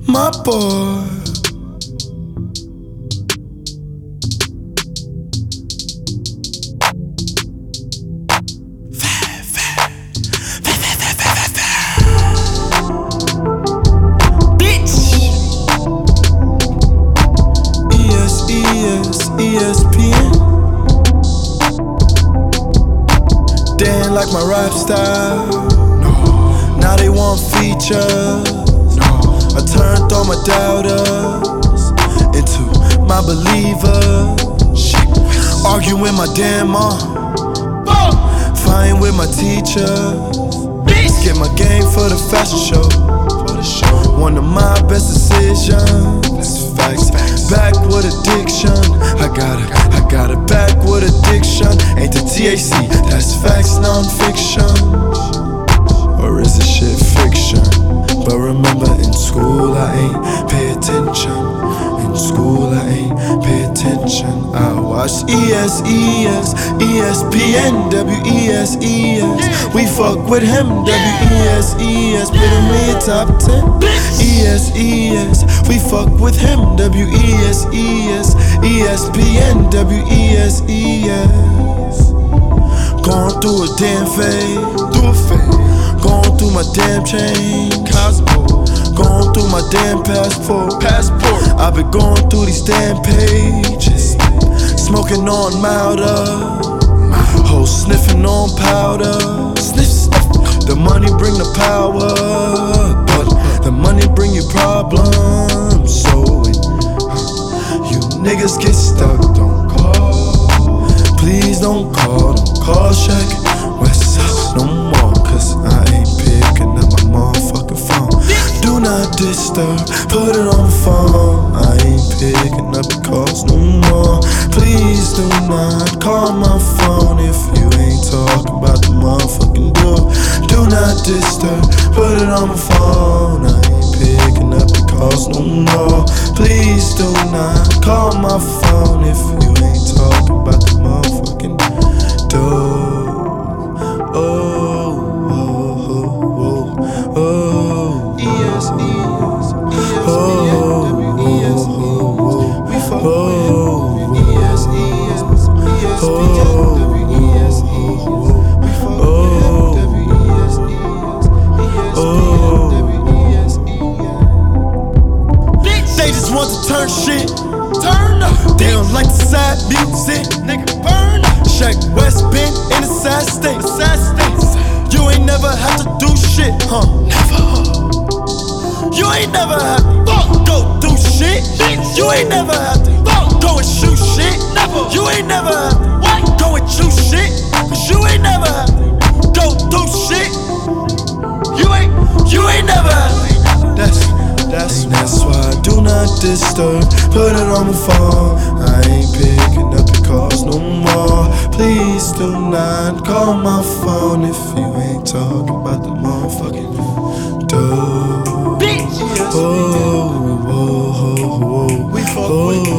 my boy. ESPN. They ain't like my rap style. No. Now they want features. No. I turned all my doubters into my believers. Arguing my damn mom. Fighting with my teacher. Get my game for the fashion show. One of my best decisions. Facts. Back with addiction. I got it back with addiction. Ain't the THC, that's facts, non-fiction. Or is it shit fiction? But remember, in school I ain't pay attention. In school I ain't pay attention. I watch ESPN, WESES. We fuck with him, WESES. Put him in your top 10. ESES, we fuck with him, WESES. ESPN, WESES. Going through a damn phase. Going through my damn chain. Cosmo. Going through my damn passport. I've been going through these damn pages. Smoking on milder. Hoes sniffing on powder. The money bring the power, but the money bring you problems. So when you niggas get stuck, don't call. Please don't call check Westside no more, cause I ain't picking up my motherfucking phone. Do not disturb, put it on the phone. I ain't picking up the calls no more. Please do not call my phone if you ain't talking about the motherfucking door. Do not disturb, put it on my phone. I ain't picking up the calls no more. Please do not call my phone if you ain't talking about the motherfucking door. They just want to turn shit, turn up. They don't like the sad music, nigga, burn up. Check West Bend in the sad state. You ain't never had to do shit, huh? Never. You ain't never had to go do shit. You ain't never had to go and shoot shit. Never. You ain't never had to go and shoot shit. Cause you ain't never had to go do shit. You ain't never had to. That's why I do not disturb. Put it on my phone. I ain't picking up your calls no more. Please do not call my phone if you ain't talking about the motherfucking door. Bitch. We fuck with